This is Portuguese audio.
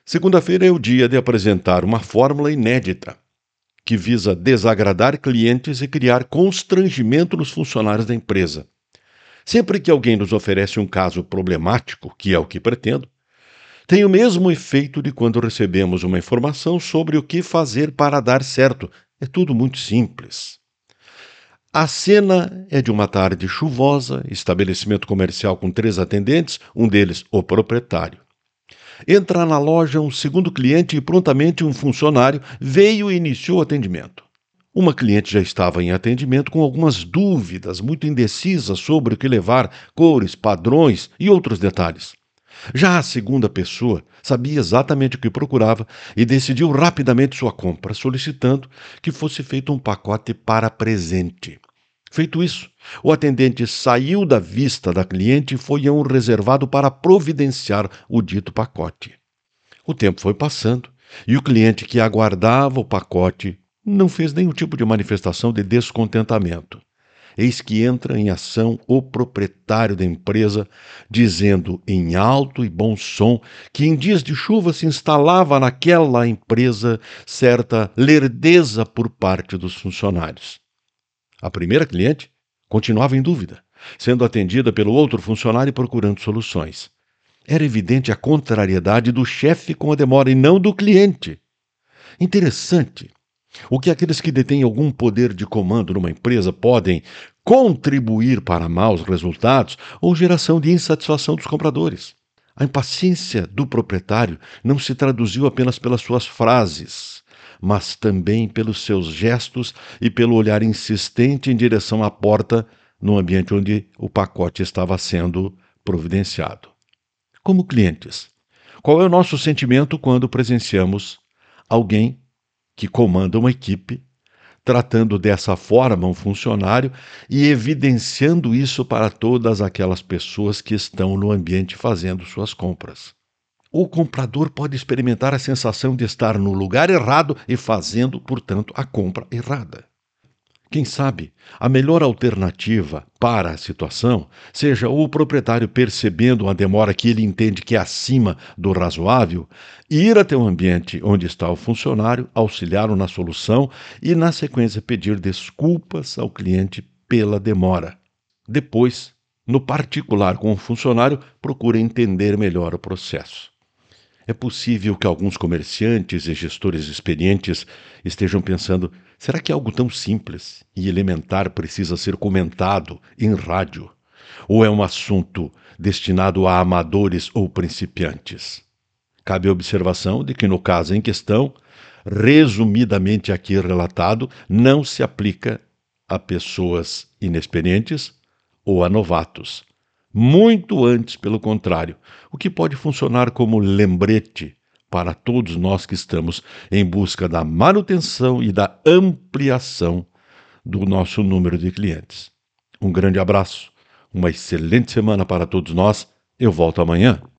Segunda-feira é o dia de apresentar uma fórmula inédita que visa desagradar clientes e criar constrangimento nos funcionários da empresa. Sempre que alguém nos oferece um caso problemático, que é o que pretendo, tem o mesmo efeito de quando recebemos uma informação sobre o que fazer para dar certo. É tudo muito simples. A cena é de uma tarde chuvosa, estabelecimento comercial com 3 atendentes, um deles o proprietário. Entra na loja um segundo cliente e prontamente um funcionário veio e iniciou o atendimento. Uma cliente já estava em atendimento com algumas dúvidas, muito indecisa sobre o que levar, cores, padrões e outros detalhes. Já a segunda pessoa sabia exatamente o que procurava e decidiu rapidamente sua compra, solicitando que fosse feito um pacote para presente. Feito isso, o atendente saiu da vista da cliente e foi a um reservado para providenciar o dito pacote. O tempo foi passando e o cliente que aguardava o pacote não fez nenhum tipo de manifestação de descontentamento. Eis que entra em ação o proprietário da empresa, dizendo em alto e bom som que em dias de chuva se instalava naquela empresa certa lerdeza por parte dos funcionários. A primeira cliente continuava em dúvida, sendo atendida pelo outro funcionário procurando soluções. Era evidente a contrariedade do chefe com a demora e não do cliente. Interessante o que aqueles que detêm algum poder de comando numa empresa podem contribuir para maus resultados ou geração de insatisfação dos compradores. A impaciência do proprietário não se traduziu apenas pelas suas frases, mas também pelos seus gestos e pelo olhar insistente em direção à porta no ambiente onde o pacote estava sendo providenciado. Como clientes, qual é o nosso sentimento quando presenciamos alguém que comanda uma equipe, tratando dessa forma um funcionário e evidenciando isso para todas aquelas pessoas que estão no ambiente fazendo suas compras? O comprador pode experimentar a sensação de estar no lugar errado e fazendo, portanto, a compra errada. Quem sabe a melhor alternativa para a situação seja o proprietário percebendo uma demora que ele entende que é acima do razoável, ir até o ambiente onde está o funcionário, auxiliá-lo na solução e, na sequência, pedir desculpas ao cliente pela demora. Depois, no particular com o funcionário, procure entender melhor o processo. É possível que alguns comerciantes e gestores experientes estejam pensando: será que algo tão simples e elementar precisa ser comentado em rádio? Ou é um assunto destinado a amadores ou principiantes? Cabe a observação de que, no caso em questão, resumidamente aqui relatado, não se aplica a pessoas inexperientes ou a novatos. Muito antes, pelo contrário, o que pode funcionar como lembrete para todos nós que estamos em busca da manutenção e da ampliação do nosso número de clientes. Um grande abraço, uma excelente semana para todos nós. Eu volto amanhã.